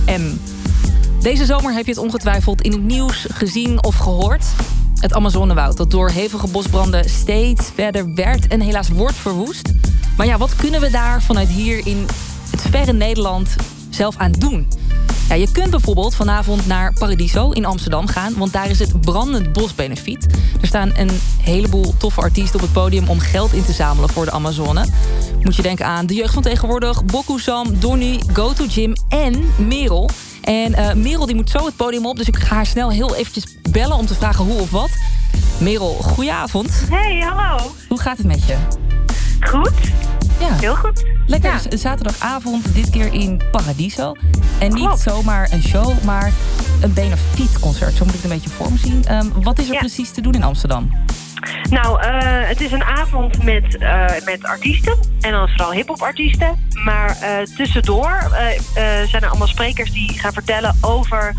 M. Deze zomer heb je het ongetwijfeld in het nieuws gezien of gehoord. Het Amazonewoud dat door hevige bosbranden steeds verder werd en helaas wordt verwoest. Maar ja, wat kunnen we daar vanuit hier in het verre Nederland zelf aan doen? Ja, je kunt bijvoorbeeld vanavond naar Paradiso in Amsterdam gaan, want daar is het Brandend Bos Benefiet. Er staan een heleboel toffe artiesten op het podium om geld in te zamelen voor de Amazone. Moet je denken aan de jeugd van tegenwoordig, Boku Sam, Donnie, Go To Gym en Merel. En Merel die moet zo het podium op, dus ik ga haar snel heel eventjes bellen om te vragen hoe of wat. Merel, goedenavond. Hey, hallo. Hoe gaat het met je? Goed. Ja. Heel goed. Lekker, Ja. dus zaterdagavond, dit keer in Paradiso. En niet Klopt. zomaar een show, maar een benefietconcert. Zo moet ik het een beetje voor me zien. Wat is er precies te doen in Amsterdam? Nou, het is een avond met artiesten. En dan vooral hiphop artiesten. Maar tussendoor zijn er allemaal sprekers die gaan vertellen over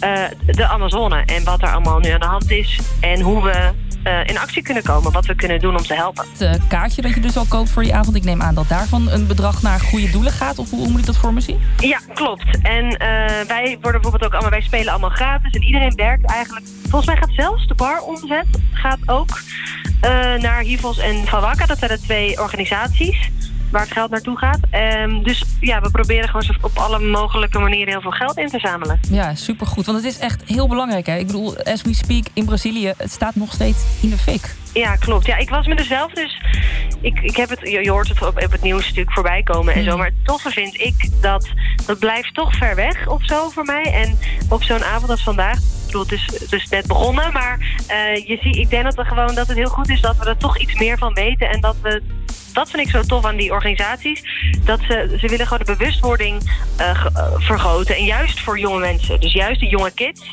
de Amazone. En wat er allemaal nu aan de hand is. En hoe we in actie kunnen komen. Wat we kunnen doen om te helpen. Het kaartje dat je dus al koopt voor die avond. Ik neem aan dat daarvan een bedrag naar goede doelen gaat. Of hoe moet ik dat voor me zien? Ja, klopt. En wij worden bijvoorbeeld ook allemaal, wij spelen allemaal gratis. En iedereen werkt eigenlijk. Volgens mij gaat zelfs de baromzet gaat ook naar Hivos en Van Wakka. Dat zijn de 2 organisaties waar het geld naartoe gaat. Dus ja, we proberen gewoon op alle mogelijke manieren heel veel geld in te zamelen. Ja, supergoed. Want het is echt heel belangrijk, hè? Ik bedoel, as we speak in Brazilië, het staat nog steeds in de fik. Ja, klopt. Ja, ik was met mezelf, dus ik heb het, je hoort het op het nieuws natuurlijk voorbij komen en zo. Maar het toffe vind ik dat blijft toch ver weg of zo voor mij. En op zo'n avond als vandaag, ik bedoel, het is net begonnen, maar ik denk dat het heel goed is dat we er toch iets meer van weten. En dat vind ik zo tof aan die organisaties. Dat ze willen gewoon de bewustwording vergroten. En juist voor jonge mensen. Dus juist de jonge kids.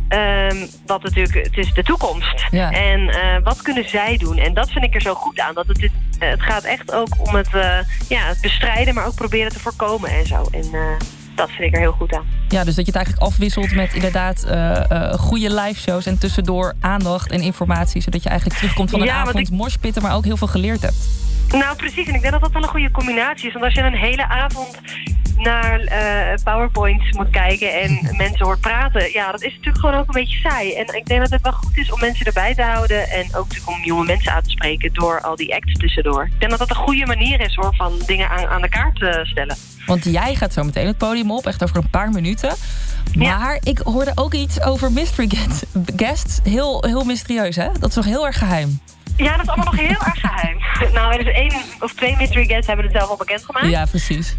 Wat natuurlijk, het is de toekomst. Ja. En wat kunnen zij doen? En dat vind ik er zo goed aan. Dat het gaat echt ook om het bestrijden, maar ook proberen te voorkomen en zo. En dat vind ik er heel goed aan. Ja, dus dat je het eigenlijk afwisselt met inderdaad goede live shows en tussendoor aandacht en informatie. Zodat je eigenlijk terugkomt van een avond morspitten, maar ook heel veel geleerd hebt. Nou, precies. En ik denk dat dat wel een goede combinatie is. Want als je een hele avond naar PowerPoints moet kijken en mensen hoort praten, ja, dat is natuurlijk gewoon ook een beetje saai. En ik denk dat het wel goed is om mensen erbij te houden en ook natuurlijk om jonge mensen aan te spreken door al die acts tussendoor. Ik denk dat dat een goede manier is hoor, van dingen aan de kaart te stellen. Want jij gaat zo meteen het podium op, echt over een paar minuten. Maar ik hoorde ook iets over mystery guests. Heel mysterieus, hè? Dat is nog heel erg geheim. Ja, dat is allemaal nog heel erg geheim. Nou, er is 1 of 2 mystery guests hebben het zelf al bekendgemaakt. Ja, precies.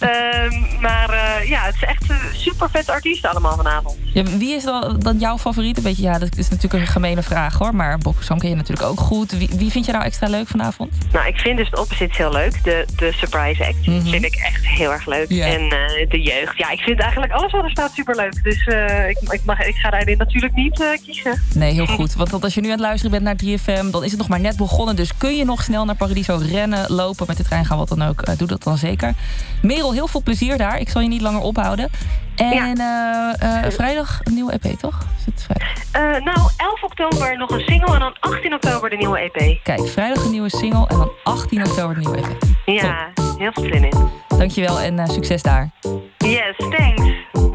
Het is echt super vet artiesten allemaal vanavond. Ja, wie is dan jouw favoriet? Weet je, ja, dat is natuurlijk een gemene vraag hoor. Maar Boku Sam ken je natuurlijk ook goed. Wie vind je nou extra leuk vanavond? Nou, ik vind dus het opposite heel leuk. De surprise act vind ik echt heel erg leuk. Ja. En de jeugd. Ja, ik vind eigenlijk alles wat er staat super leuk. Dus ik ga daarin natuurlijk niet kiezen. Nee, heel goed. Want als je nu aan het luisteren bent naar 3FM, dan is het nog maar net begonnen. Dus kun je nog snel naar Paradiso rennen, lopen, met de trein gaan, wat dan ook. Doe dat dan zeker. Merel, heel veel plezier daar. Ik zal je niet langer ophouden. En vrijdag een nieuwe EP, toch? Is het vrijdag? 11 oktober nog een single en dan 18 oktober de nieuwe EP. Kijk, vrijdag een nieuwe single en dan 18 oktober de nieuwe EP. Ja, heel veel zin in. Dankjewel en succes daar. Yes, thanks.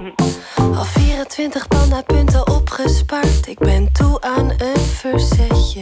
Al 24 pandapunten opgespaard. Ik ben toe aan een verzetje.